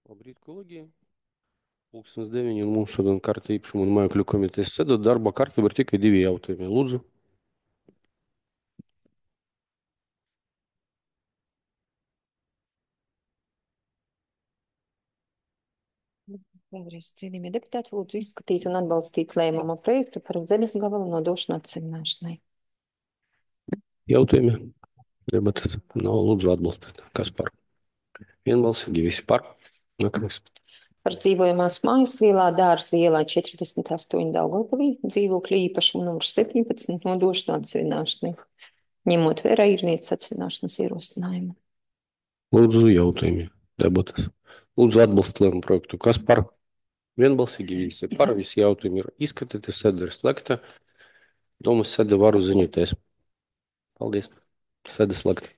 Labrīt, kolēģi! Pulkstens 9, un mums šodien karta īpašuma un mājokļu komitejas sēde. Darba kārtībā ir tikai divi jautājumi. Lūdzu. Vēlreiz, cienījamie deputāti, lūdzu izskatīt un atbalstīt lēmumu projektu par zemes gabalu nodošanu atsevināšanai. Jautājumi. Debatas. Nav lūdzu atbalstīt. Kas par? Vienbalsīgi visi par. Nākamais. Par dzīvojamās mājas Lielā dārza ielā 48 Daugavpilī dzīvokļu īpašumu numurs 17 nodošanu atsevināšanai, ņemot vērā īrnieces atsevināšanas ierosinājumu. Lūdzu jautājumi. Debatas. Lūdzu atbalstīt lēmumu projektu. Kas par? Vienbalsīgi visi par. Visi jautājumi ir izskatīti. Sēde ir slēgta. Domas sēde varu ziņoties. Paldies. Sēde slēgta.